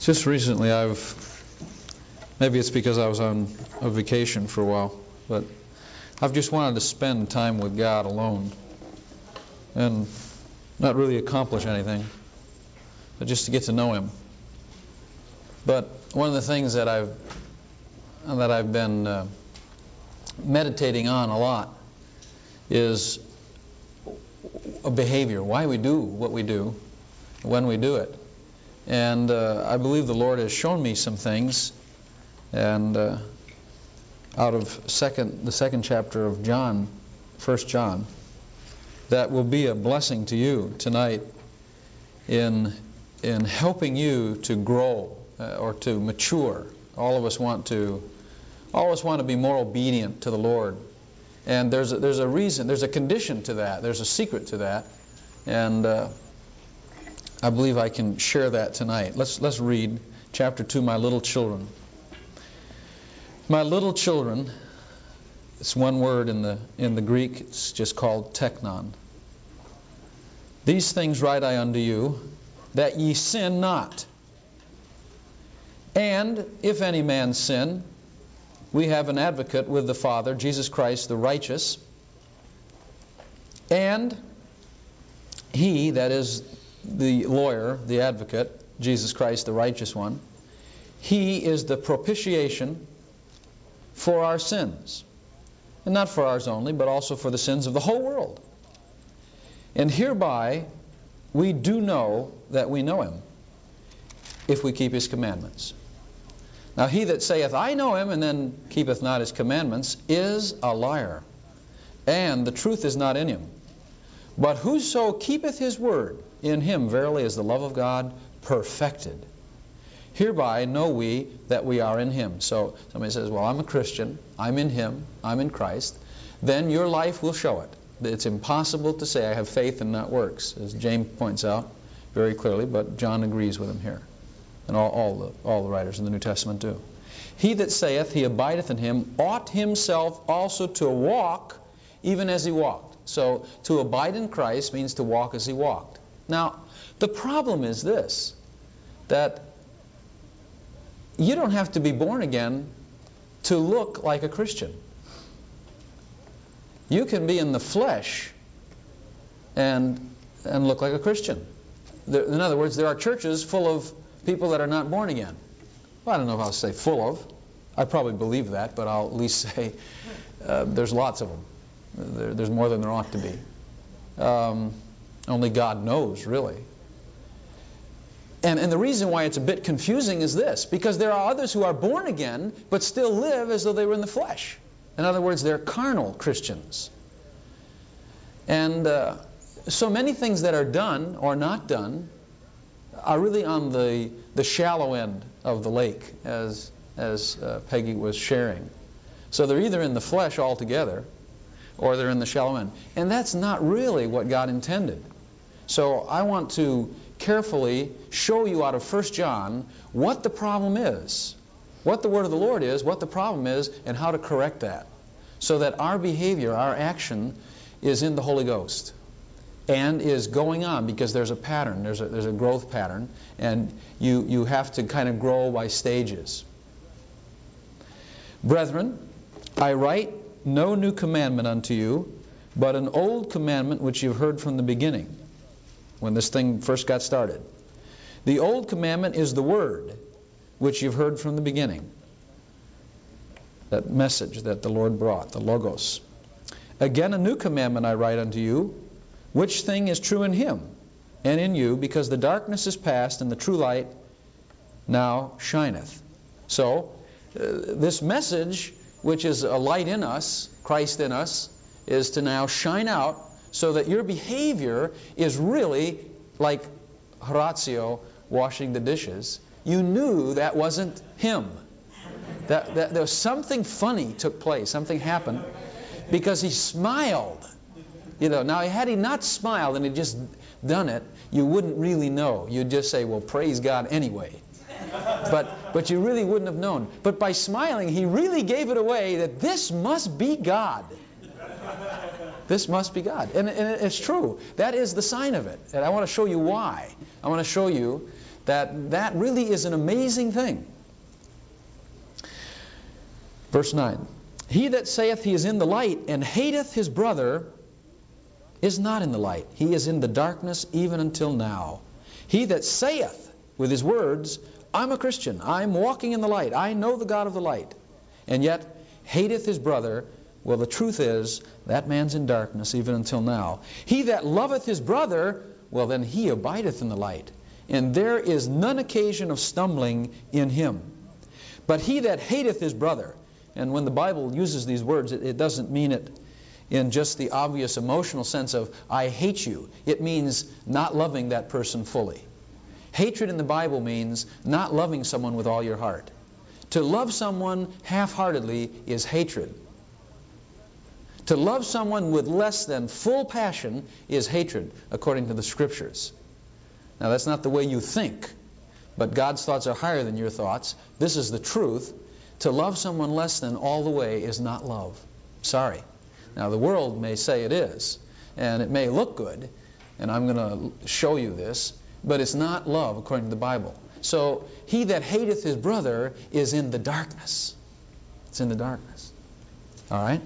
Just recently maybe it's because I was on a vacation for a while, but I've just wanted to spend time with God alone and not really accomplish anything, but just to get to know Him. But one of the things that I've been meditating on a lot is a behavior, why we do what we do, when we do it. And I believe the Lord has shown me some things, and out of the second chapter of John, 1 John, that will be a blessing to you tonight in helping you to grow or to mature. All of us want to be more obedient to the Lord, and there's a reason, there's a condition to that, there's a secret to that, and I believe I can share that tonight. Let's read chapter 2, My Little Children. My little children, it's one word in the Greek, it's just called teknon. These things write I unto you, that ye sin not. And if any man sin, we have an advocate with the Father, Jesus Christ the righteous. And He, that is the lawyer, the advocate, Jesus Christ the righteous one, He is the propitiation for our sins. And not for ours only, but also for the sins of the whole world. And hereby we do know that we know Him, if we keep His commandments. Now he that saith, I know Him, and then keepeth not His commandments, is a liar, and the truth is not in him. But whoso keepeth His word, in him verily is the love of God perfected. Hereby know we that we are in Him. So somebody says, well, I'm a Christian, I'm in Him, I'm in Christ. Then your life will show it. It's impossible to say I have faith and not works, as James points out very clearly, but John agrees with him here. And all the writers in the New Testament do. He that saith he abideth in Him ought himself also to walk even as He walked. So to abide in Christ means to walk as He walked. Now, the problem is this, that you don't have to be born again to look like a Christian. You can be in the flesh and look like a Christian. In other words, there are churches full of people that are not born again. Well, I don't know if I'll say full of. I probably believe that, but I'll at least say there's lots of them. There's more than there ought to be. Only God knows, really. And the reason why it's a bit confusing is this, because there are others who are born again, but still live as though they were in the flesh. In other words, they're carnal Christians. And so many things that are done or not done are really on the shallow end of the lake, as Peggy was sharing. So they're either in the flesh altogether, or they're in the shallow end. And that's not really what God intended. So I want to carefully show you out of 1 John what the problem is, what the Word of the Lord is, what the problem is, and how to correct that. So that our behavior, our action, is in the Holy Ghost and is going on, because there's a pattern, there's a growth pattern, and you have to kind of grow by stages. Brethren, I write no new commandment unto you, but an old commandment which you've heard from the beginning, when this thing first got started. The old commandment is the Word, which you've heard from the beginning. That message that the Lord brought, the Logos. Again, a new commandment I write unto you, which thing is true in Him and in you, because the darkness is past and the true light now shineth. So, this message, which is a light in us, Christ in us, is to now shine out so that your behavior is really like Horatio washing the dishes. You knew that wasn't him. That there was something funny took place, something happened, because he smiled. Now had he not smiled and he'd just done it, you wouldn't really know. You'd just say, well, praise God anyway. But you really wouldn't have known. But by smiling, he really gave it away that this must be God. This must be God. And it's true. That is the sign of it. And I want to show you why. I want to show you That really is an amazing thing. Verse 9. He that saith he is in the light and hateth his brother is not in the light. He is in the darkness even until now. He that saith with his words, I'm a Christian, I'm walking in the light, I know the God of the light, and yet hateth his brother, well, the truth is, that man's in darkness even until now. He that loveth his brother, well, then he abideth in the light, and there is none occasion of stumbling in him. But he that hateth his brother, and when the Bible uses these words, it doesn't mean it in just the obvious emotional sense of, I hate you. It means not loving that person fully. Hatred in the Bible means not loving someone with all your heart. To love someone half-heartedly is hatred. To love someone with less than full passion is hatred, according to the Scriptures. Now, that's not the way you think, but God's thoughts are higher than your thoughts. This is the truth. To love someone less than all the way is not love. Sorry. Now, the world may say it is, and it may look good, and I'm going to show you this, but it's not love according to the Bible. So, he that hateth his brother is in the darkness. It's in the darkness. All right?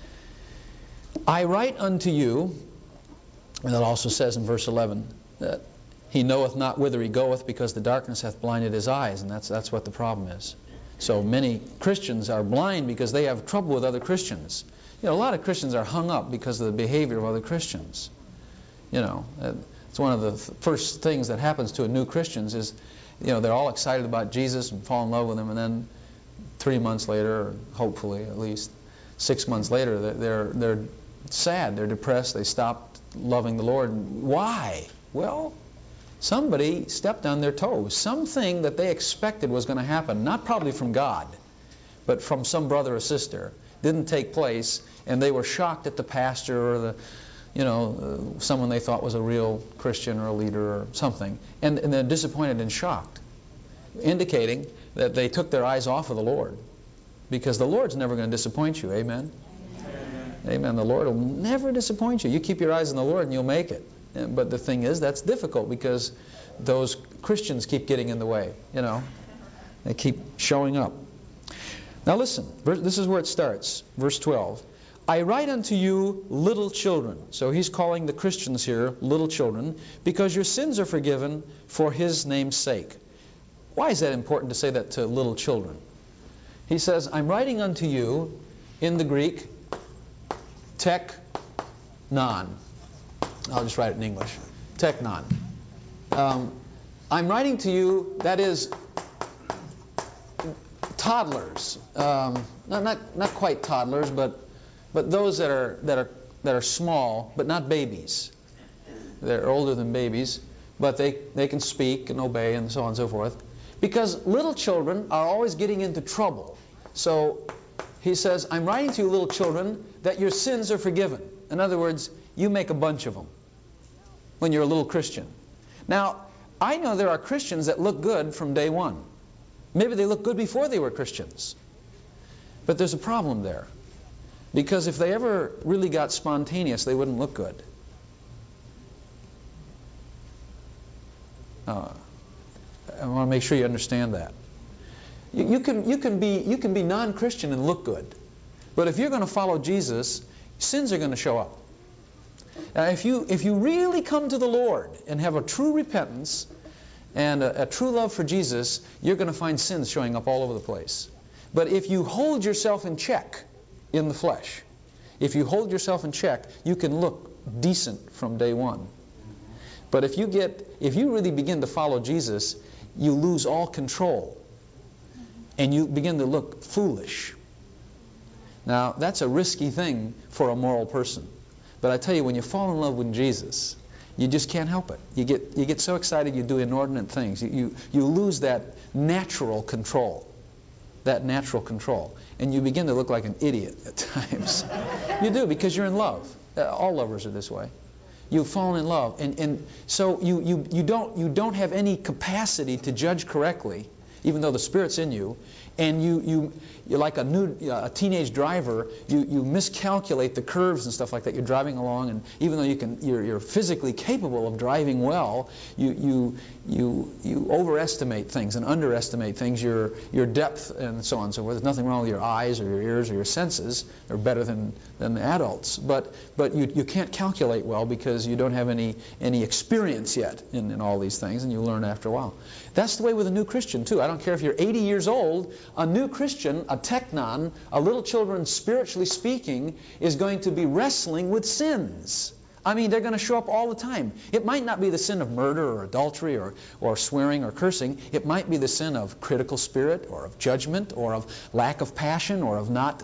I write unto you, and it also says in verse 11, that he knoweth not whither he goeth because the darkness hath blinded his eyes, and that's what the problem is. So many Christians are blind because they have trouble with other Christians. You know, a lot of Christians are hung up because of the behavior of other Christians. You know, it's one of the first things that happens to a new Christians is, you know, they're all excited about Jesus and fall in love with him, and then 3 months later, or hopefully at least 6 months later, they're sad, they're depressed, they stopped loving the Lord. Why? Well, somebody stepped on their toes. Something that they expected was going to happen, not probably from God, but from some brother or sister, didn't take place, and they were shocked at the pastor or the, you know, someone they thought was a real Christian or a leader or something, and they're disappointed and shocked, indicating that they took their eyes off of the Lord, because the Lord's never going to disappoint you. Amen? Amen. The Lord will never disappoint you. You keep your eyes on the Lord and you'll make it. But the thing is, that's difficult because those Christians keep getting in the way. You know, they keep showing up. Now listen, this is where it starts. Verse 12. I write unto you little children. So he's calling the Christians here little children, because your sins are forgiven for his name's sake. Why is that important to say that to little children? He says, I'm writing unto you, in the Greek, teknon. I'll just write it in English. Teknon. I'm writing to you, that is, toddlers. Not quite toddlers, but those that are small, but not babies. They're older than babies, but they can speak and obey and so on and so forth. Because little children are always getting into trouble. So he says, I'm writing to you, little children, that your sins are forgiven. In other words, you make a bunch of them when you're a little Christian. Now, I know there are Christians that look good from day one. Maybe they look good before they were Christians. But there's a problem there. Because if they ever really got spontaneous, they wouldn't look good. I want to make sure you understand that. You can be non-Christian and look good. But if you're going to follow Jesus, sins are going to show up. Now, if you really come to the Lord and have a true repentance and a true love for Jesus, you're going to find sins showing up all over the place. But if you hold yourself in check in the flesh, if you hold yourself in check, you can look decent from day one. But if you really begin to follow Jesus, you lose all control. And you begin to look foolish. Now, that's a risky thing for a moral person. But I tell you, when you fall in love with Jesus, you just can't help it. You get so excited you do inordinate things. You lose that natural control. That natural control. And you begin to look like an idiot at times. You do, because you're in love. All lovers are this way. You've fallen in love. And so you don't have any capacity to judge correctly. even though the Spirit's in you, and you're like a teenage driver, you miscalculate the curves and stuff like that. You're driving along, and even though you're physically capable of driving well, you overestimate things and underestimate things, your depth and so on and so forth. There's nothing wrong with your eyes or your ears or your senses. They're better than the adults, but you can't calculate well because you don't have any experience yet in all these things, and you learn after a while. That's the way with a new Christian too. I don't care if you're 80 years old, a new Christian, a teknon, a little children spiritually speaking, is going to be wrestling with sins. I mean, they're going to show up all the time. It might not be the sin of murder or adultery or swearing or cursing. It might be the sin of critical spirit or of judgment or of lack of passion or of not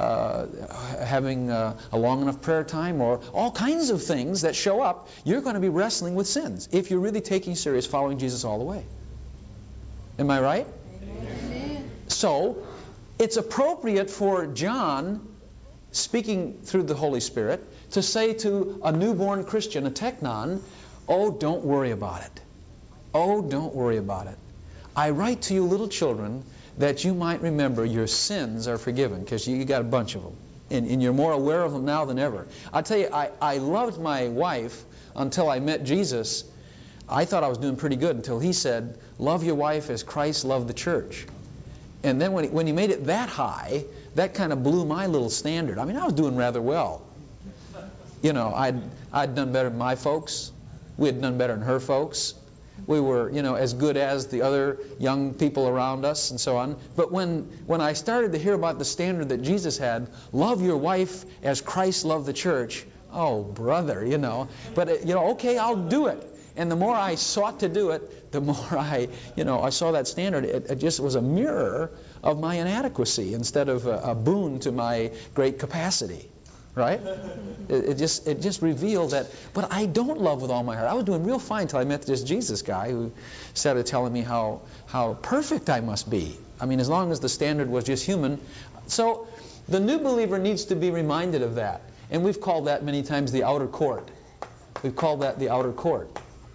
having a long enough prayer time or all kinds of things that show up. You're going to be wrestling with sins if you're really taking serious following Jesus all the way. Am I right? Amen. So, it's appropriate for John, speaking through the Holy Spirit, to say to a newborn Christian, a teknon, oh, don't worry about it. Oh, don't worry about it. I write to you, little children, that you might remember your sins are forgiven, because you got a bunch of them. And you're more aware of them now than ever. I tell you, I loved my wife until I met Jesus. I thought I was doing pretty good until he said, love your wife as Christ loved the church. And then when he made it that high, that kind of blew my little standard. I mean, I was doing rather well. You know, I'd done better than my folks. We had done better than her folks. We were, as good as the other young people around us and so on. But when I started to hear about the standard that Jesus had, love your wife as Christ loved the church, oh, brother, But, okay, I'll do it. And the more I sought to do it, the more I saw that standard. It just was a mirror of my inadequacy instead of a boon to my great capacity. Right? It just revealed that. But I don't love with all my heart. I was doing real fine until I met this Jesus guy who started telling me how perfect I must be. I mean, as long as the standard was just human. So the new believer needs to be reminded of that. And we've called that many times the outer court. We've called that the outer court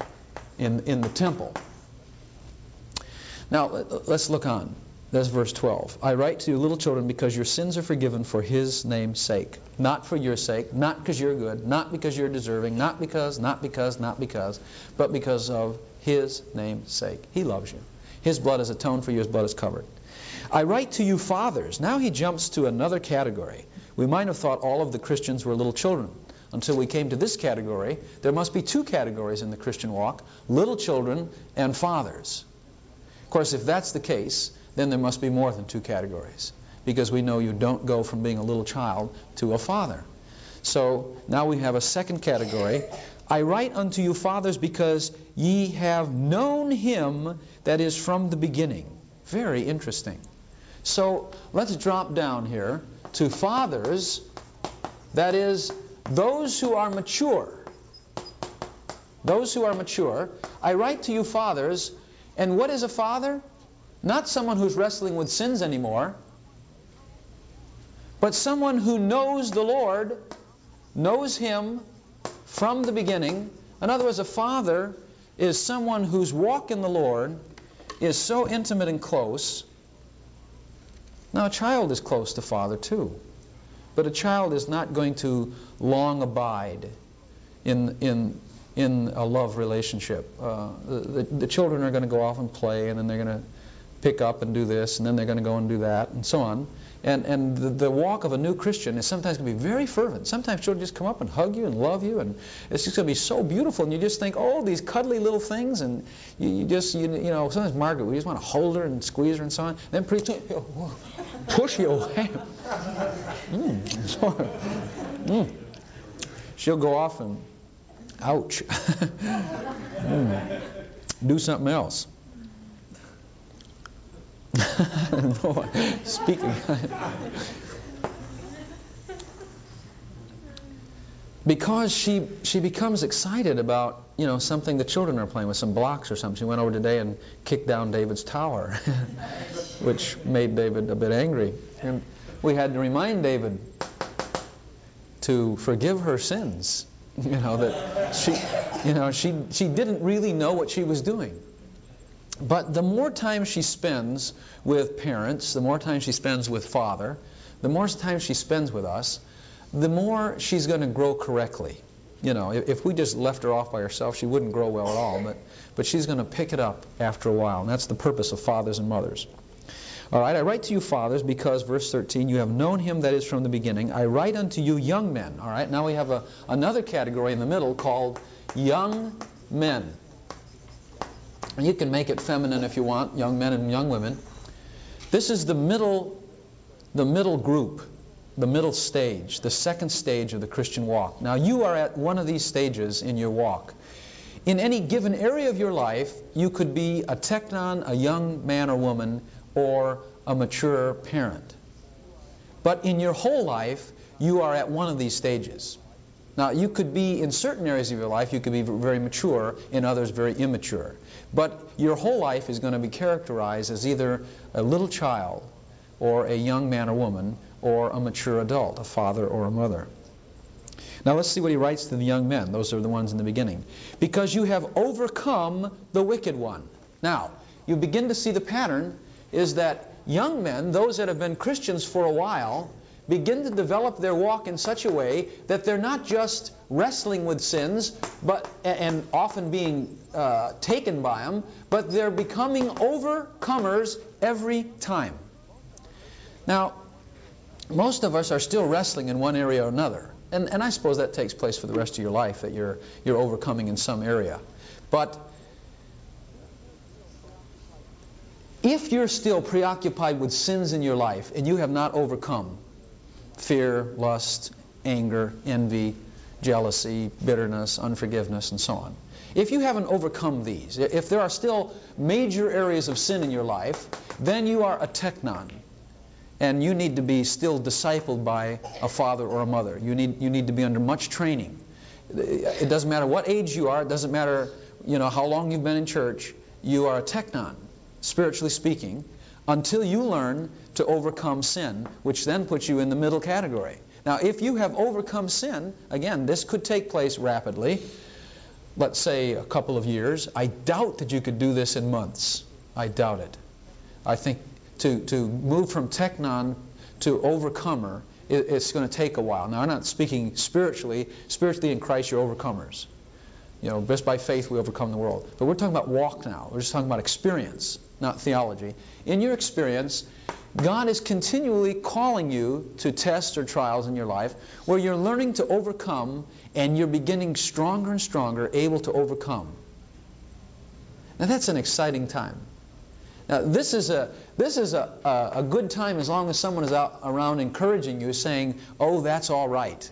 in the temple. Now, let's look on. That's verse 12. I write to you, little children, because your sins are forgiven for His name's sake. Not for your sake, not because you're good, not because you're deserving, not because, but because of His name's sake. He loves you. His blood has atoned for you. His blood is covered. I write to you, fathers. Now he jumps to another category. We might have thought all of the Christians were little children. Until we came to this category, there must be two categories in the Christian walk, little children and fathers. Of course, if that's the case, then there must be more than two categories, because we know you don't go from being a little child to a father. So now we have a second category. I write unto you, fathers, because ye have known Him that is from the beginning. Very interesting. So let's drop down here to fathers, that is, those who are mature. Those who are mature. I write to you, fathers, and what is a father? Not someone who's wrestling with sins anymore, but someone who knows the Lord, knows Him from the beginning. In other words, a father is someone whose walk in the Lord is so intimate and close. Now, a child is close to father too, but a child is not going to long abide in a love relationship. The children are going to go off and play, and then they're going to pick up and do this, and then they're going to go and do that, and so on. And the walk of a new Christian is sometimes going to be very fervent. Sometimes children just come up and hug you and love you, and it's just going to be so beautiful, and you just think, oh, these cuddly little things, and you sometimes Margaret, we just want to hold her and squeeze her and so on. Then pretty soon, push you away. She'll go off and, ouch, do something else. Speaking. Because she becomes excited about something the children are playing with, some blocks or something. She went over today and kicked down David's tower, which made David a bit angry. And we had to remind David to forgive her sins. That she didn't really know what she was doing. But the more time she spends with parents, the more time she spends with Father, the more time she spends with us, the more she's going to grow correctly. You know, if we just left her off by herself, she wouldn't grow well at all. But she's going to pick it up after a while. And that's the purpose of fathers and mothers. All right, I write to you, fathers, because, verse 13, you have known him that is from the beginning. I write unto you, young men. All right, now we have another category in the middle called young men. And you can make it feminine if you want, young men and young women. This is the middle group, the middle stage, the second stage of the Christian walk. Now, you are at one of these stages in your walk. In any given area of your life, you could be a teknon, a young man or woman, or a mature parent. But in your whole life, you are at one of these stages. Now, you could be, in certain areas of your life, you could be very mature, in others very immature. But your whole life is going to be characterized as either a little child, or a young man or woman, or a mature adult, a father or a mother. Now let's see what he writes to the young men. Those are the ones in the beginning. Because you have overcome the wicked one. Now, you begin to see the pattern is that young men, those that have been Christians for a while, begin to develop their walk in such a way that they're not just wrestling with sins and often being taken by them, but they're becoming overcomers every time. Now, most of us are still wrestling in one area or another. And I suppose that takes place for the rest of your life, that you're overcoming in some area. But if you're still preoccupied with sins in your life and you have not overcome fear, lust, anger, envy, jealousy, bitterness, unforgiveness, and so on, if you haven't overcome these, if there are still major areas of sin in your life, then you are a teknon. And you need to be still discipled by a father or a mother. You need to be under much training. It doesn't matter what age you are. It doesn't matter, how long you've been in church. You are a teknon, spiritually speaking, until you learn to overcome sin, which then puts you in the middle category. Now, if you have overcome sin, again, this could take place rapidly. Let's say a couple of years. I doubt that you could do this in months. I doubt it. I think to move from teknon to overcomer, it's going to take a while. Now, I'm not speaking spiritually. Spiritually in Christ, you're overcomers. Just by faith we overcome the world. But we're talking about walk now. We're just talking about experience, not theology. In your experience, God is continually calling you to tests or trials in your life where you're learning to overcome and you're beginning stronger and stronger, able to overcome. Now, that's an exciting time. Now, this is a good time as long as someone is out around encouraging you, saying, "Oh, that's all right."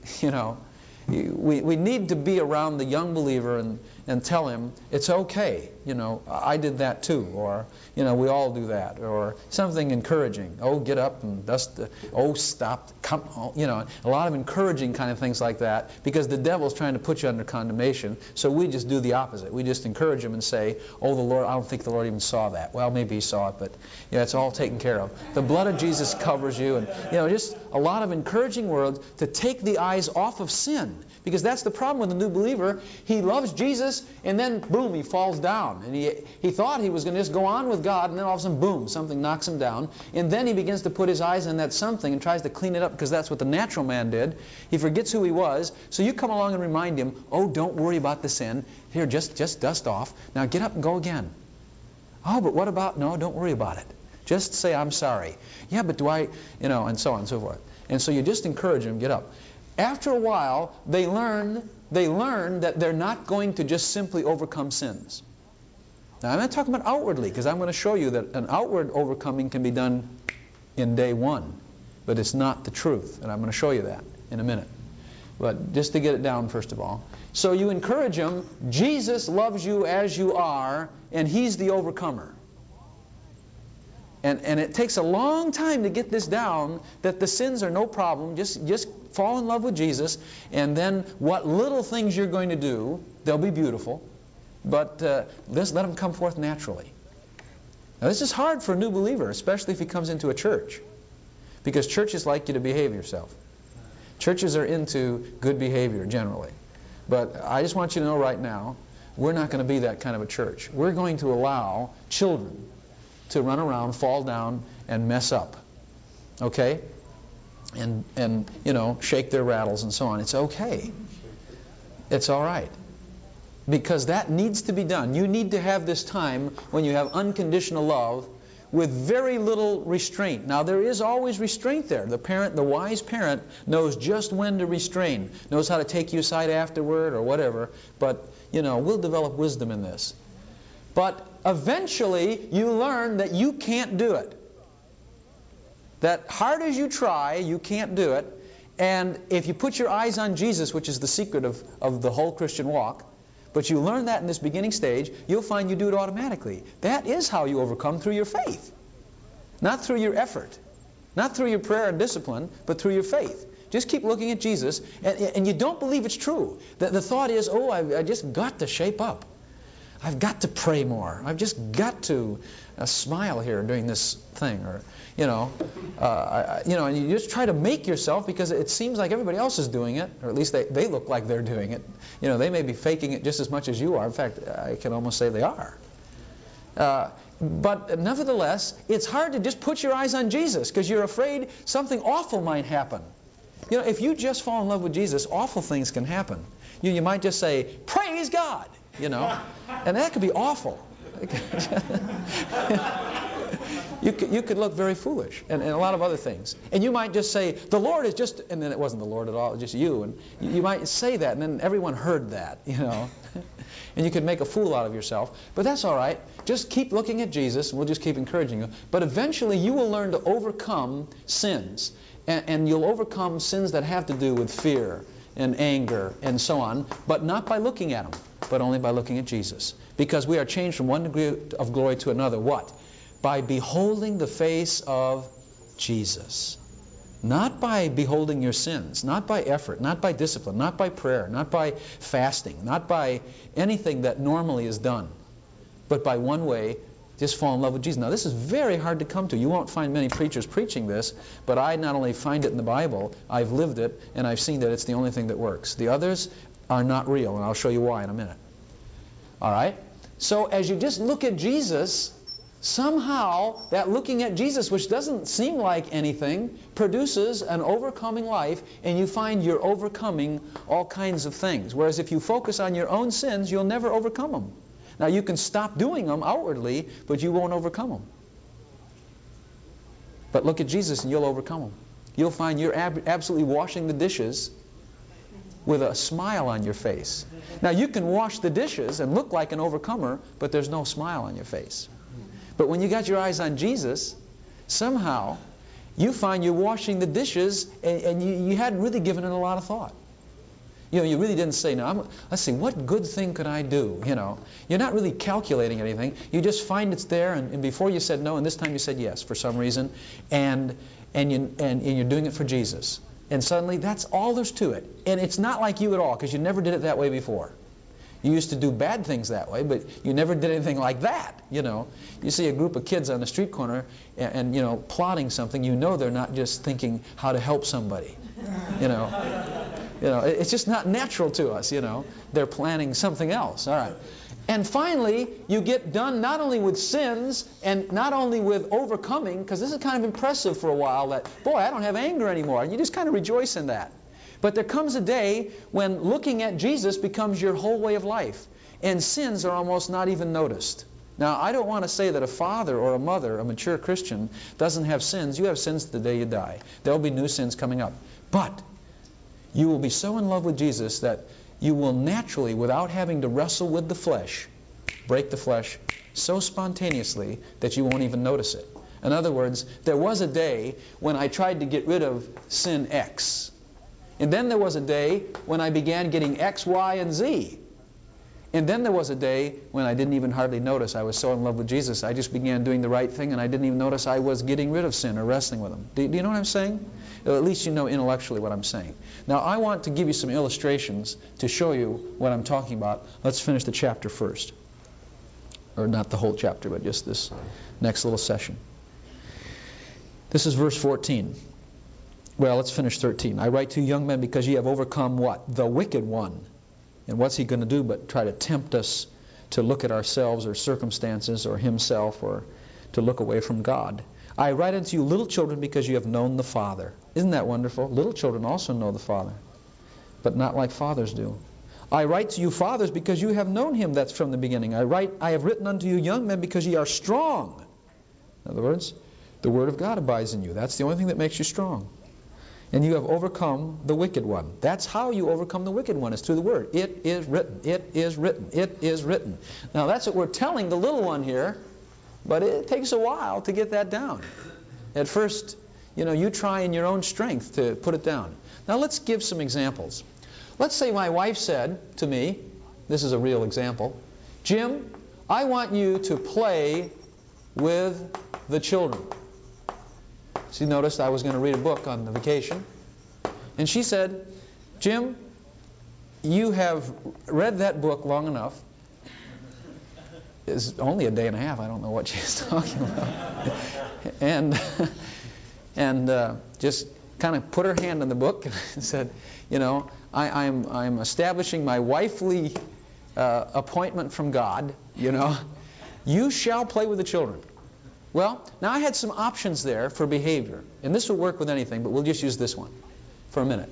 We need to be around the young believer and tell him it's okay. I did that too, or we all do that, or something encouraging. Oh, get up and dust. Oh, stop. Come. A lot of encouraging kind of things like that, because the devil's trying to put you under condemnation. So we just do the opposite. We just encourage him and say, "Oh, the Lord. I don't think the Lord even saw that." Well, maybe he saw it, but it's all taken care of. The blood of Jesus covers you, and just a lot of encouraging words to take the eyes off of sin. Because that's the problem with the new believer. He loves Jesus, and then, boom, he falls down. And he thought he was going to just go on with God, and then all of a sudden, boom, something knocks him down. And then he begins to put his eyes on that something and tries to clean it up, because that's what the natural man did. He forgets who he was. So you come along and remind him, "Oh, don't worry about the sin. Here, just dust off. Now get up and go again." "Oh, but what about..." "No, don't worry about it. Just say, 'I'm sorry.'" "Yeah, but do I..." and so on and so forth. And so you just encourage him, get up. After a while, they learn that they're not going to just simply overcome sins. Now, I'm not talking about outwardly, because I'm going to show you that an outward overcoming can be done in day one. But it's not the truth, and I'm going to show you that in a minute. But just to get it down, first of all. So you encourage them, Jesus loves you as you are, and He's the overcomer. And it takes a long time to get this down, that the sins are no problem. Just fall in love with Jesus, and then what little things you're going to do, they'll be beautiful. But let them come forth naturally. Now, this is hard for a new believer, especially if he comes into a church. Because churches like you to behave yourself. Churches are into good behavior, generally. But I just want you to know right now We're not going to be that kind of a church. We're going to allow children to run around, fall down, and mess up. Okay? And shake their rattles and so on. It's okay. It's all right. Because that needs to be done. You need to have this time when you have unconditional love with very little restraint. Now, there is always restraint there. The wise parent knows just when to restrain, knows how to take you aside afterward or whatever. But, we'll develop wisdom in this. But eventually, you learn that you can't do it. That hard as you try, you can't do it. And if you put your eyes on Jesus, which is the secret of the whole Christian walk, but you learn that in this beginning stage, you'll find you do it automatically. That is how you overcome, through your faith. Not through your effort. Not through your prayer and discipline, but through your faith. Just keep looking at Jesus, and you don't believe it's true. The thought is, I just got to shape up. I've got to pray more. I've just got to smile here during this thing, or and you just try to make yourself, because it seems like everybody else is doing it, or at least they look like they're doing it. They may be faking it just as much as you are. In fact, I can almost say they are. But nevertheless, it's hard to just put your eyes on Jesus because you're afraid something awful might happen. If you just fall in love with Jesus, awful things can happen. You might just say, "Praise God," and that could be awful. You could look very foolish, and a lot of other things. And you might just say, "The Lord is just," and then it wasn't the Lord at all, just you. And you might say that, and then everyone heard that, And you could make a fool out of yourself. But that's all right. Just keep looking at Jesus, and we'll just keep encouraging you. But eventually you will learn to overcome sins. And you'll overcome sins that have to do with fear and anger and so on, but not by looking at them, but only by looking at Jesus. Because we are changed from one degree of glory to another. What? By beholding the face of Jesus. Not by beholding your sins, not by effort, not by discipline, not by prayer, not by fasting, not by anything that normally is done, but by one way, just fall in love with Jesus. Now, this is very hard to come to. You won't find many preachers preaching this, but I not only find it in the Bible, I've lived it, and I've seen that it's the only thing that works. The others are not real, and I'll show you why in a minute. All right? So as you just look at Jesus, somehow that looking at Jesus, which doesn't seem like anything, produces an overcoming life, and you find you're overcoming all kinds of things. Whereas if you focus on your own sins, you'll never overcome them. Now, you can stop doing them outwardly, but you won't overcome them. But look at Jesus and you'll overcome them. You'll find you're absolutely washing the dishes with a smile on your face. Now, you can wash the dishes and look like an overcomer, but there's no smile on your face. But when you got your eyes on Jesus, somehow you find you're washing the dishes and you hadn't really given it a lot of thought. You really didn't say, let's see, what good thing could I do? You're not really calculating anything. You just find it's there, and before you said no, and this time you said yes for some reason, and you're doing it for Jesus. And suddenly, that's all there's to it. And it's not like you at all, because you never did it that way before. You used to do bad things that way, but you never did anything like that. You see a group of kids on the street corner and plotting something. They're not just thinking how to help somebody. It's just not natural to us. They're planning something else. All right. And finally, you get done not only with sins and not only with overcoming, because this is kind of impressive for a while that, boy, I don't have anger anymore. And you just kind of rejoice in that. But there comes a day when looking at Jesus becomes your whole way of life, and sins are almost not even noticed. Now, I don't want to say that a father or a mother, a mature Christian, doesn't have sins. You have sins the day you die. There will be new sins coming up. But you will be so in love with Jesus that you will naturally, without having to wrestle with the flesh, break the flesh so spontaneously that you won't even notice it. In other words, there was a day when I tried to get rid of sin X. And then there was a day when I began getting X, Y, and Z. And then there was a day when I didn't even hardly notice. I was so in love with Jesus, I just began doing the right thing, and I didn't even notice I was getting rid of sin or wrestling with him. Do you know what I'm saying? Or at least you know intellectually what I'm saying. Now, I want to give you some illustrations to show you what I'm talking about. Let's finish the chapter first. Or not the whole chapter, but just this next little session. This is verse 14. Well, let's finish 13. I write to you, young men, because ye have overcome what? The wicked one. And what's he going to do but try to tempt us to look at ourselves or circumstances or himself, or to look away from God? I write unto you, little children, because you have known the Father. Isn't that wonderful? Little children also know the Father, but not like fathers do. I write to you, fathers, because you have known him that's from the beginning. I have written unto you, young men, because ye are strong. In other words, the Word of God abides in you. That's the only thing that makes you strong. And you have overcome the wicked one. That's how you overcome the wicked one, is through the Word. It is written. It is written. It is written. Now that's what we're telling the little one here, but it takes a while to get that down. At first, you try in your own strength to put it down. Now let's give some examples. Let's say my wife said to me, this is a real example, Jim, I want you to play with the children. She noticed I was going to read a book on the vacation. And she said, Jim, you have read that book long enough. It's only a day and a half. I don't know what she's talking about. and just kind of put her hand on the book and said, I'm establishing my wifely appointment from God, You shall play with the children. Well, now I had some options there for behavior. And this will work with anything, but we'll just use this one for a minute.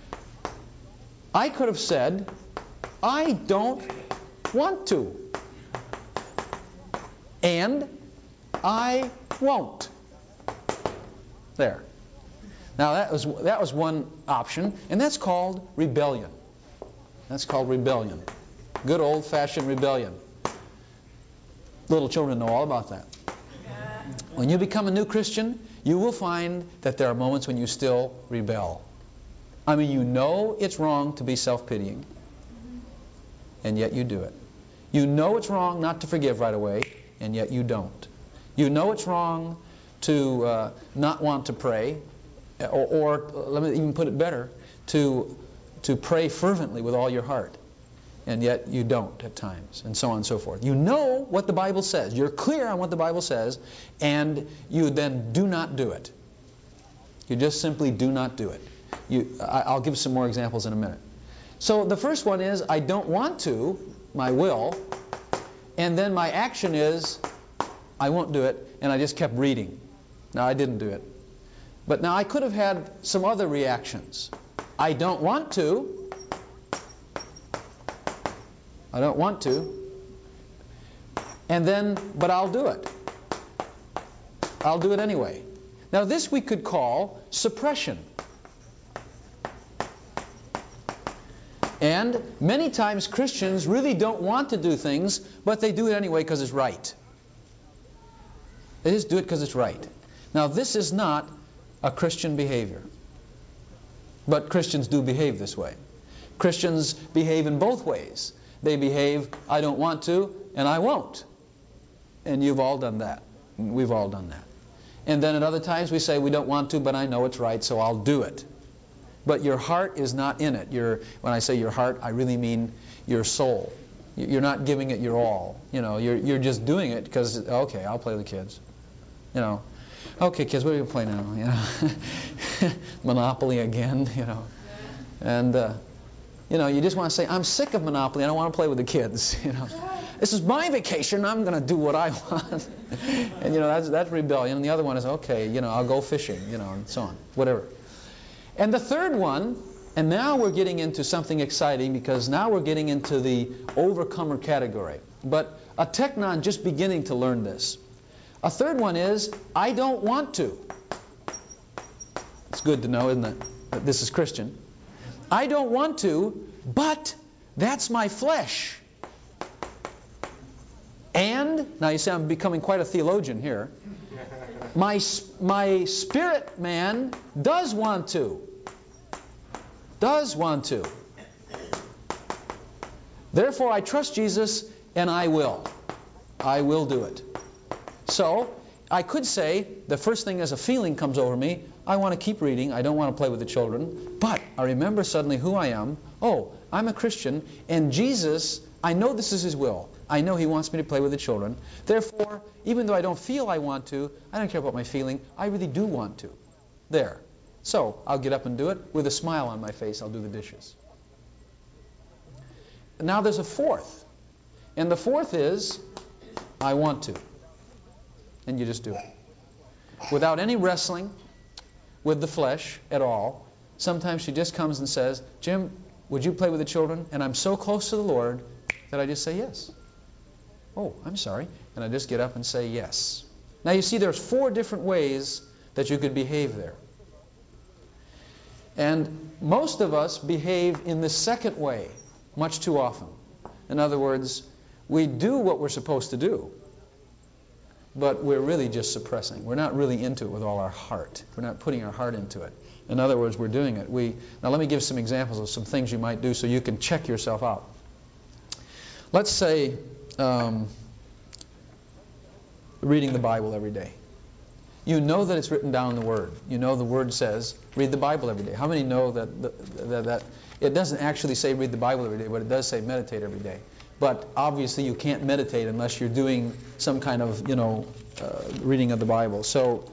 I could have said, I don't want to. And I won't. There. Now that was one option, and that's called rebellion. That's called rebellion. Good old-fashioned rebellion. Little children know all about that. When you become a new Christian, you will find that there are moments when you still rebel. I mean, you know it's wrong to be self-pitying, and yet you do it. You know it's wrong not to forgive right away, and yet you don't. You know it's wrong to not want to pray, or let me even put it better, to pray fervently with all your heart, and yet you don't at times, and so on and so forth. You know what the Bible says. You're clear on what the Bible says, and you then do not do it. You just simply do not do it. I'll give some more examples in a minute. So the first one is, I don't want to, my will, and then my action is, I won't do it, and I just kept reading. Now, I didn't do it. But now I could have had some other reactions. I don't want to. I don't want to. And then, but I'll do it. I'll do it anyway. Now this we could call suppression. And many times Christians really don't want to do things, but they do it anyway because it's right. They just do it because it's right. Now this is not a Christian behavior. But Christians do behave this way. Christians behave in both ways. They behave, I don't want to, and I won't. And you've all done that. We've all done that. And then at other times we say, we don't want to, but I know it's right, so I'll do it. But your heart is not in it. When I say your heart, I really mean your soul. You're not giving it your all. You're just doing it because, okay, I'll play with the kids. Okay, kids, what are we going to play now? Monopoly again, And, you just want to say, I'm sick of Monopoly. I don't want to play with the kids, This is my vacation. I'm going to do what I want. And, that's rebellion. And the other one is, okay, I'll go fishing, and so on, whatever. And the third one, and now we're getting into something exciting because now we're getting into the overcomer category. But a technon just beginning to learn this. A third one is, I don't want to. It's good to know, isn't it, that this is Christian. I don't want to, but that's my flesh. And, now you see I'm becoming quite a theologian here. My spirit man does want to. Does want to. Therefore I trust Jesus and I will. I will do it. So, I could say, the first thing as a feeling comes over me, I want to keep reading, I don't want to play with the children, but I remember suddenly who I am. Oh, I'm a Christian, and Jesus, I know this is His will. I know He wants me to play with the children. Therefore, even though I don't feel I want to, I don't care about my feeling, I really do want to. There. So, I'll get up and do it. With a smile on my face, I'll do the dishes. now there's a fourth. And the fourth is, I want to. And you just do it. Without any wrestling with the flesh at all. Sometimes she just comes and says, Jim, would you play with the children? And I'm so close to the Lord that I just say yes. Oh, I'm sorry. And I just get up and say yes. Now you see there's 4 different ways that you could behave there. And most of us behave in the second way much too often. In other words, we do what we're supposed to do, but we're really just suppressing. We're not really into it with all our heart. We're not putting our heart into it. In other words, we're doing it. Now let me give some examples of some things you might do so you can check yourself out. Let's say reading the Bible every day. You know that it's written down in the Word. You know the Word says, read the Bible every day. How many know that it doesn't actually say read the Bible every day, but it does say meditate every day? But obviously you can't meditate unless you're doing some kind of, reading of the Bible. So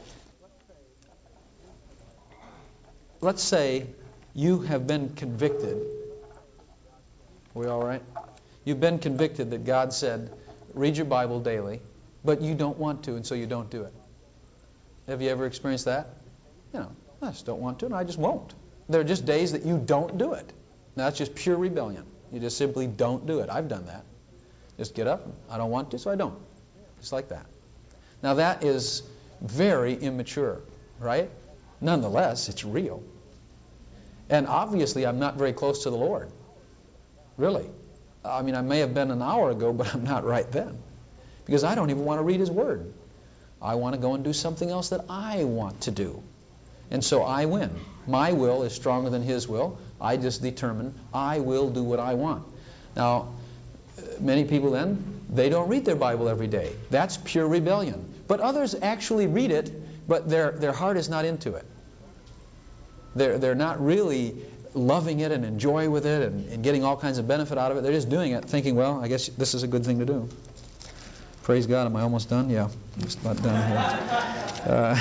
let's say you have been convicted. Are we all right? You've been convicted that God said, read your Bible daily, but you don't want to, and so you don't do it. Have you ever experienced that? I just don't want to, and I just won't. There are just days that you don't do it. Now, that's just pure rebellion. You just simply don't do it. I've done that. Just get up. I don't want to, so I don't. Just like that. Now, that is very immature, right? Nonetheless, it's real. And obviously, I'm not very close to the Lord. Really. I mean, I may have been an hour ago, but I'm not right then. Because I don't even want to read His Word. I want to go and do something else that I want to do. And so I win. My will is stronger than His will. I just determine I will do what I want. Now, many people then, they don't read their Bible every day. That's pure rebellion. But others actually read it, but their heart is not into it. They're not really loving it and enjoy with it and getting all kinds of benefit out of it. They're just doing it thinking, well, I guess this is a good thing to do. Praise God. Am I almost done? Yeah, just about done here.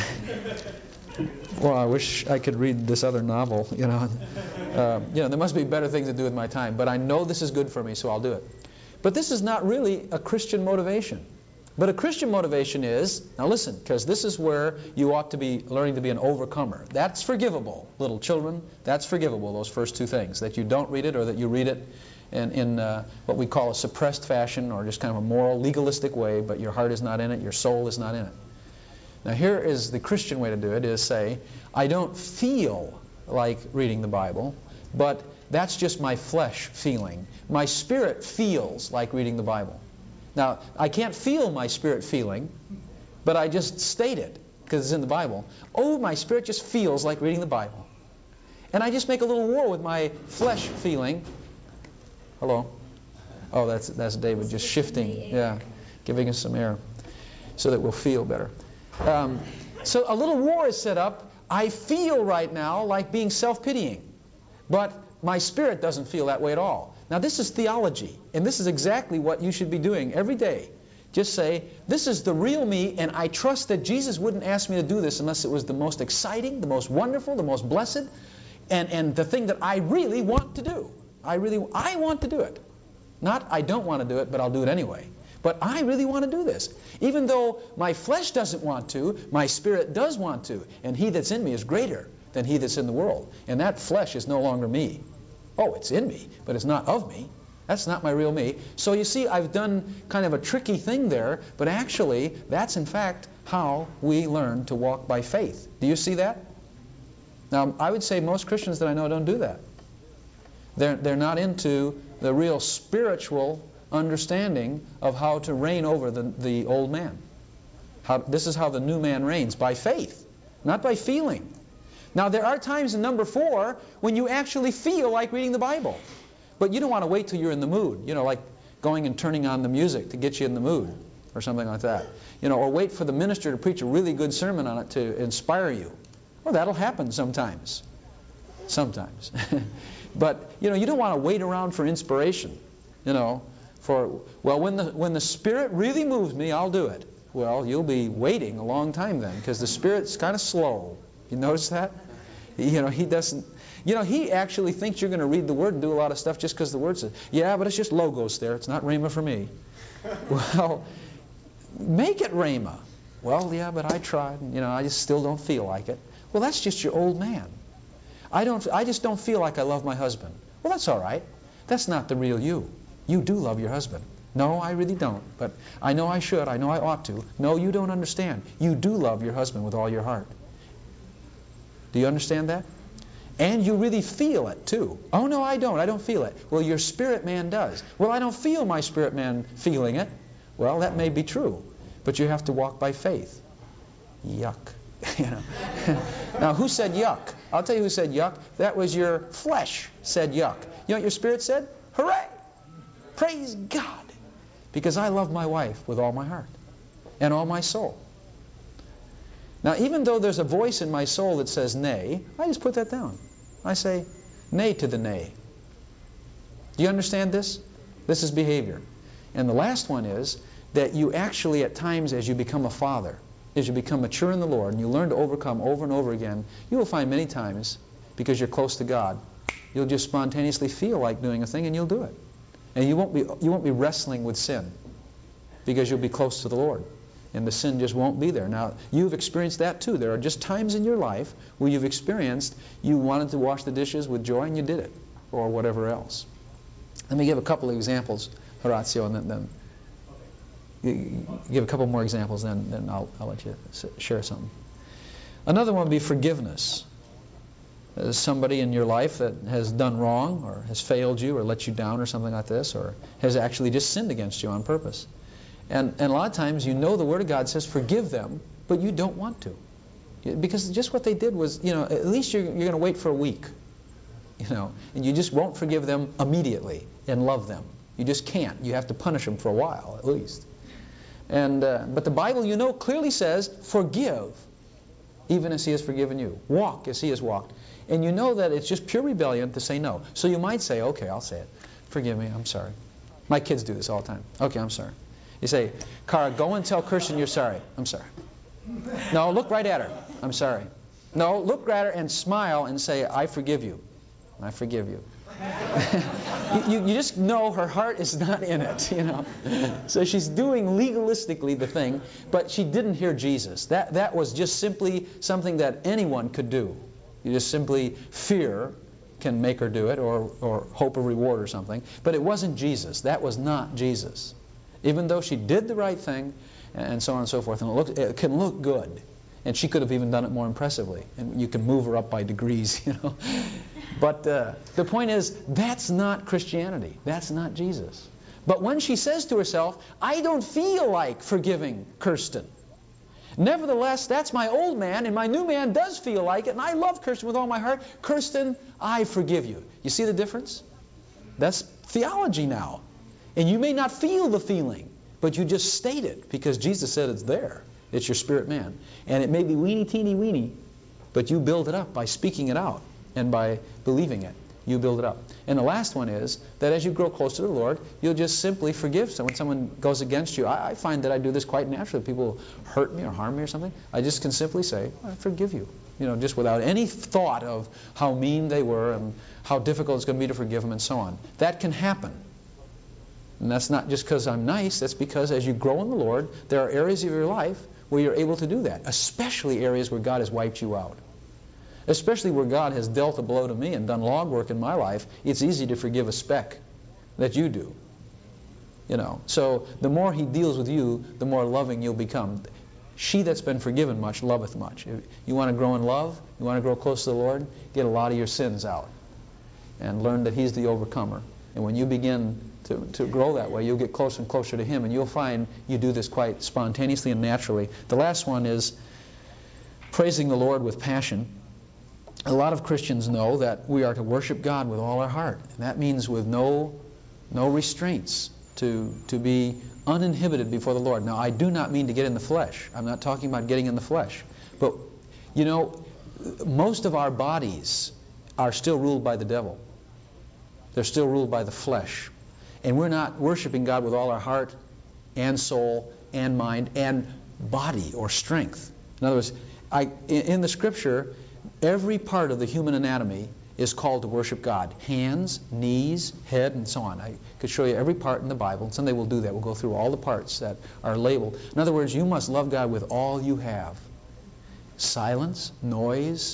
Well, I wish I could read this other novel, there must be better things to do with my time, but I know this is good for me, so I'll do it. But this is not really a Christian motivation. But a Christian motivation is, now listen, because this is where you ought to be learning to be an overcomer. That's forgivable, little children. That's forgivable, those first 2 things, that you don't read it or that you read it in what we call a suppressed fashion or just kind of a moral, legalistic way, but your heart is not in it, your soul is not in it. Now here is the Christian way to do it, is say, I don't feel like reading the Bible, but that's just my flesh feeling. My spirit feels like reading the Bible. Now, I can't feel my spirit feeling, but I just state it, because it's in the Bible. Oh, my spirit just feels like reading the Bible. And I just make a little war with my flesh feeling. Hello? Oh, that's David just shifting, giving us some air so that we'll feel better. So a little war is set up. I feel right now like being self-pitying, but my spirit doesn't feel that way at all. Now this is theology, and this is exactly what you should be doing every day. Just say, this is the real me, and I trust that Jesus wouldn't ask me to do this unless it was the most exciting, the most wonderful, the most blessed, and the thing that I really want to do. I want to do it. Not I don't want to do it, but I'll do it anyway. But I really want to do this. Even though my flesh doesn't want to, my spirit does want to. And He that's in me is greater than he that's in the world. And that flesh is no longer me. Oh, it's in me, but it's not of me. That's not my real me. So you see, I've done kind of a tricky thing there, but actually, that's in fact how we learn to walk by faith. Do you see that? Now, I would say most Christians that I know don't do that. They're not into the real spiritual understanding of how to reign over the old man. This is how the new man reigns, by faith, not by feeling. Now, there are times in number 4 when you actually feel like reading the Bible. But you don't want to wait till you're in the mood, like going and turning on the music to get you in the mood or something like that. Or wait for the minister to preach a really good sermon on it to inspire you. Well, that'll happen sometimes. Sometimes. But, you don't want to wait around for inspiration. When the Spirit really moves me, I'll do it. Well, you'll be waiting a long time then, because the Spirit's kind of slow. You notice that? He doesn't. He actually thinks you're going to read the Word and do a lot of stuff just because the Word says, yeah, but it's just logos there. It's not Rhema for me. Well, make it Rhema. Well, yeah, but I tried, and I just still don't feel like it. Well, that's just your old man. I just don't feel like I love my husband. Well, that's all right. That's not the real you. You do love your husband. No, I really don't, but I know I should. I know I ought to. No, you don't understand. You do love your husband with all your heart. Do you understand that? And you really feel it, too. Oh, no, I don't. I don't feel it. Well, your spirit man does. Well, I don't feel my spirit man feeling it. Well, that may be true, but you have to walk by faith. Yuck. Now, who said yuck? I'll tell you who said yuck. That was your flesh said yuck. You know what your spirit said? Hooray! Praise God! Because I love my wife with all my heart and all my soul. Now, even though there's a voice in my soul that says nay, I just put that down. I say nay to the nay. Do you understand this? This is behavior. And the last one is that you actually, at times, as you become a father, as you become mature in the Lord, and you learn to overcome over and over again, you will find many times, because you're close to God, you'll just spontaneously feel like doing a thing, and you'll do it. And you won't be wrestling with sin, because you'll be close to the Lord. And the sin just won't be there. Now, you've experienced that too. There are just times in your life where you've experienced you wanted to wash the dishes with joy and you did it, or whatever else. Let me give a couple of examples, Horatio, and then give a couple more examples, then I'll let you share something. Another one would be forgiveness. There's somebody in your life that has done wrong or has failed you or let you down or something like this, or has actually just sinned against you on purpose. And a lot of times the Word of God says forgive them, but you don't want to. Because just what they did was, at least you're going to wait for a week. And you just won't forgive them immediately and love them. You just can't. You have to punish them for a while, at least. And but the Bible, clearly says forgive, even as He has forgiven you. Walk as He has walked. And you know that it's just pure rebellion to say no. So you might say, okay, I'll say it. Forgive me, I'm sorry. My kids do this all the time. Okay, I'm sorry. You say, Cara, go and tell Kirsten you're sorry. I'm sorry. No, look right at her. I'm sorry. No, look at her and smile and say, I forgive you. I forgive you. You just know her heart is not in it, So she's doing legalistically the thing, but she didn't hear Jesus. That was just simply something that anyone could do. You just simply fear can make her do it, or hope a reward or something. But it wasn't Jesus. That was not Jesus. Even though she did the right thing, and so on and so forth, and it can look good. And she could have even done it more impressively. And you can move her up by degrees, But the point is, that's not Christianity. That's not Jesus. But when she says to herself, I don't feel like forgiving Kirsten. Nevertheless, that's my old man, and my new man does feel like it, and I love Kirsten with all my heart. Kirsten, I forgive you. You see the difference? That's theology now. And you may not feel the feeling, but you just state it, because Jesus said it's there. It's your spirit man. And it may be weeny, teeny, weeny, but you build it up by speaking it out and by believing it. You build it up. And the last one is that as you grow closer to the Lord, you'll just simply forgive someone. When someone goes against you, I find that I do this quite naturally. People hurt me or harm me or something. I just can simply say, I forgive you. Just without any thought of how mean they were and how difficult it's going to be to forgive them and so on. That can happen. And that's not just because I'm nice. That's because as you grow in the Lord, there are areas of your life where you're able to do that, especially areas where God has wiped you out. Especially where God has dealt a blow to me and done log work in my life, it's easy to forgive a speck that you do. So the more He deals with you, the more loving you'll become. She that's been forgiven much loveth much. If you want to grow in love, you want to grow close to the Lord, get a lot of your sins out and learn that He's the overcomer. And when you begin to grow that way, you'll get closer and closer to Him, and you'll find you do this quite spontaneously and naturally. The last one is praising the Lord with passion. A lot of Christians know that we are to worship God with all our heart. And that means with no restraints, to be uninhibited before the Lord. Now, I do not mean to get in the flesh. I'm not talking about getting in the flesh. But, most of our bodies are still ruled by the devil. They're still ruled by the flesh. And we're not worshiping God with all our heart and soul and mind and body or strength. In other words, in the Scripture, Every part of the human anatomy is called to worship God. Hands, knees, head, and so on. I could show you every part in the Bible, and someday we'll do that. We'll go through all the parts that are labeled. In other words, you must love God with all you have. Silence, noise,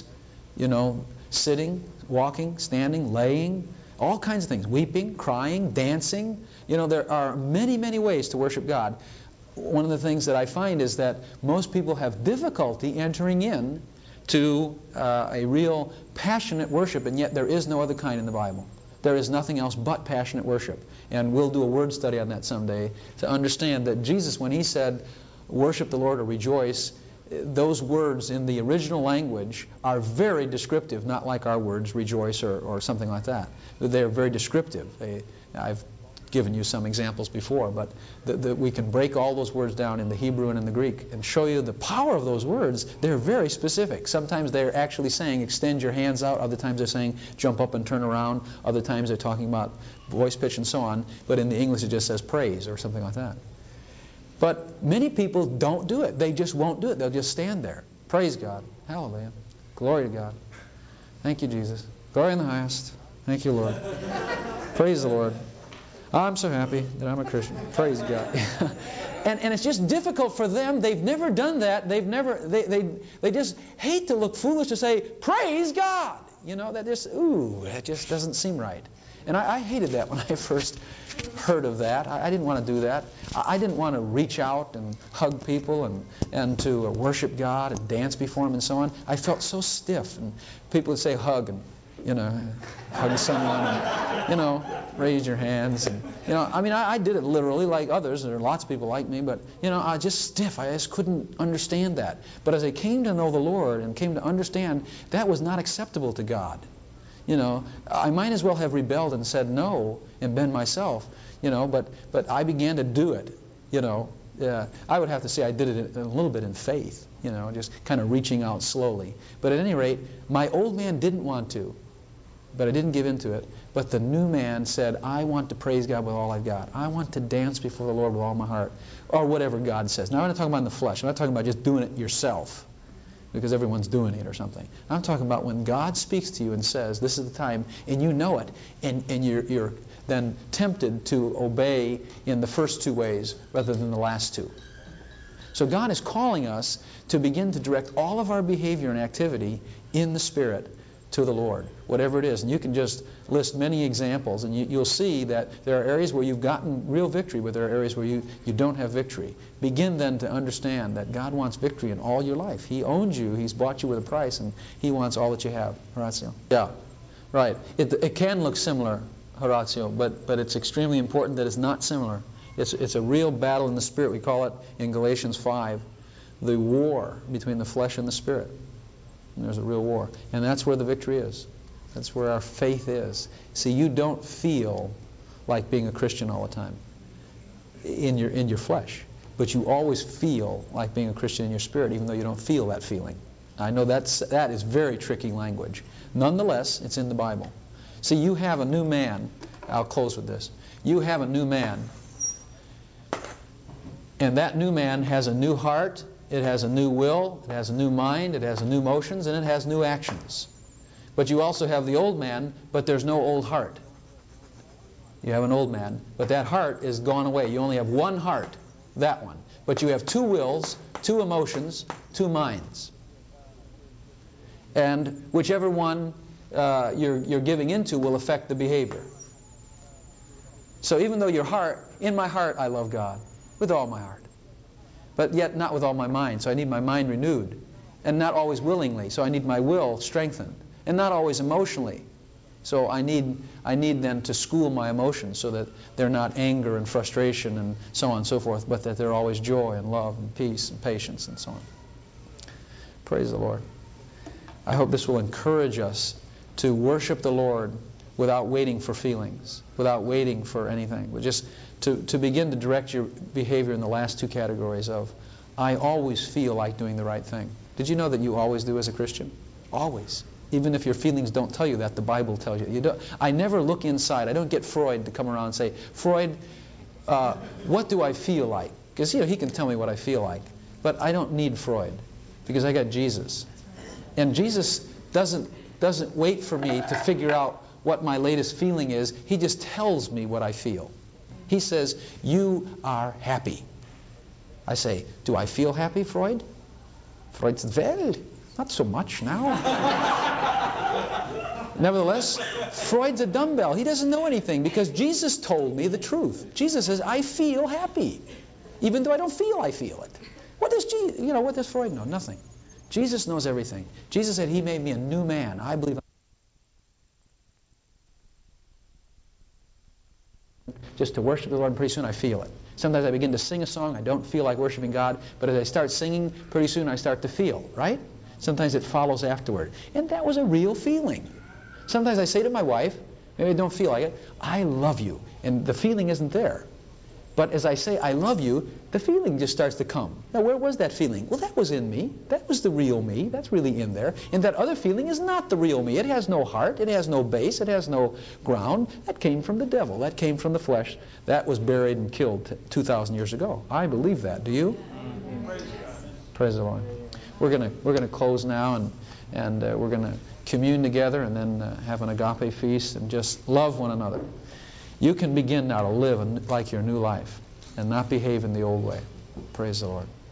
sitting, walking, standing, laying, all kinds of things. Weeping, crying, dancing. There are many, many ways to worship God. One of the things that I find is that most people have difficulty entering in to a real passionate worship, and yet there is no other kind in the Bible. There is nothing else but passionate worship. And we'll do a word study on that someday to understand that Jesus, when he said, worship the Lord or rejoice, those words in the original language are very descriptive, not like our words, rejoice or something like that. They're very descriptive. I've given you some examples before, but we can break all those words down in the Hebrew and in the Greek and show you the power of those words. They're very specific. Sometimes they're actually saying extend your hands out. Other times they're saying jump up and turn around. Other times they're talking about voice pitch and so on. But in the English it just says praise or something like that. But many people don't do it. They just won't do it. They'll just stand there. Praise God. Hallelujah. Glory to God. Thank you, Jesus. Glory in the highest. Thank you, Lord. Praise the Lord. I'm so happy that I'm a Christian. Praise God. And it's just difficult for them. They've never done that. They just hate to look foolish to say, praise God. That just doesn't seem right. And I hated that when I first heard of that. I didn't want to do that. I didn't want to reach out and hug people and to worship God and dance before Him and so on. I felt so stiff. And people would say hug and, hug someone and, raise your hands. And, I did it literally like others. There are lots of people like me, but, I was just stiff. I just couldn't understand that. But as I came to know the Lord and came to understand, that was not acceptable to God. I might as well have rebelled and said no and been myself, but I began to do it, I would have to say I did it a little bit in faith, just kind of reaching out slowly. But at any rate, my old man didn't want to, but I didn't give in to it. But the new man said, I want to praise God with all I've got. I want to dance before the Lord with all my heart, or whatever God says. Now, I'm not talking about in the flesh. I'm not talking about just doing it yourself, because everyone's doing it or something. I'm talking about when God speaks to you and says, this is the time, and you know it, and you're then tempted to obey in the first two ways rather than the last two. So God is calling us to begin to direct all of our behavior and activity in the Spirit to the Lord, whatever it is. And you can just list many examples, and you'll see that there are areas where you've gotten real victory, but there are areas where you don't have victory. Begin then to understand that God wants victory in all your life. He owns you. He's bought you with a price, and He wants all that you have. Horatio. Yeah, right. It can look similar, Horatio, but it's extremely important that it's not similar. It's a real battle in the Spirit. We call it in Galatians 5, the war between the flesh and the Spirit. And there's a real war. And that's where the victory is. That's where our faith is. See, you don't feel like being a Christian all the time in your flesh. But you always feel like being a Christian in your spirit, even though you don't feel that feeling. I know that is very tricky language. Nonetheless, it's in the Bible. See, you have a new man. I'll close with this. You have a new man. And that new man has a new heart. It has a new will, it has a new mind, it has new emotions, and it has new actions. But you also have the old man, but there's no old heart. You have an old man, but that heart is gone away. You only have one heart, that one. But you have two wills, two emotions, two minds. And whichever one you're giving into will affect the behavior. So even though in my heart I love God with all my heart. But yet not with all my mind. So I need my mind renewed. And not always willingly. So I need my will strengthened. And not always emotionally. So I need then to school my emotions so that they're not anger and frustration and so on and so forth, but that they're always joy and love and peace and patience and so on. Praise the Lord. I hope this will encourage us to worship the Lord without waiting for feelings, without waiting for anything, but just to begin to direct your behavior in the last two categories of, I always feel like doing the right thing. Did you know that you always do as a Christian? Always. Even if your feelings don't tell you that, the Bible tells you. I never look inside. I don't get Freud to come around and say, Freud, what do I feel like? Because he can tell me what I feel like. But I don't need Freud because I got Jesus. And Jesus doesn't wait for me to figure out what my latest feeling is. He just tells me what I feel. He says, you are happy. I say, do I feel happy, Freud? Freud says, well, not so much now. Nevertheless, Freud's a dumbbell. He doesn't know anything because Jesus told me the truth. Jesus says, I feel happy. Even though I don't feel I feel it. What does Freud know? Nothing. Jesus knows everything. Jesus said he made me a new man. I believe just to worship the Lord, and pretty soon I feel it. Sometimes I begin to sing a song, I don't feel like worshiping God, but as I start singing, pretty soon I start to feel, right? Sometimes it follows afterward. And that was a real feeling. Sometimes I say to my wife, maybe I don't feel like it, I love you. And the feeling isn't there. But as I say, I love you, the feeling just starts to come. Now, where was that feeling? Well, that was in me. That was the real me. That's really in there. And that other feeling is not the real me. It has no heart. It has no base. It has no ground. That came from the devil. That came from the flesh. That was buried and killed 2,000 years ago. I believe that. Do you? Praise the Lord. We're gonna close now, and we're going to commune together and then have an agape feast and just love one another. You can begin now to live like your new life and not behave in the old way. Praise the Lord.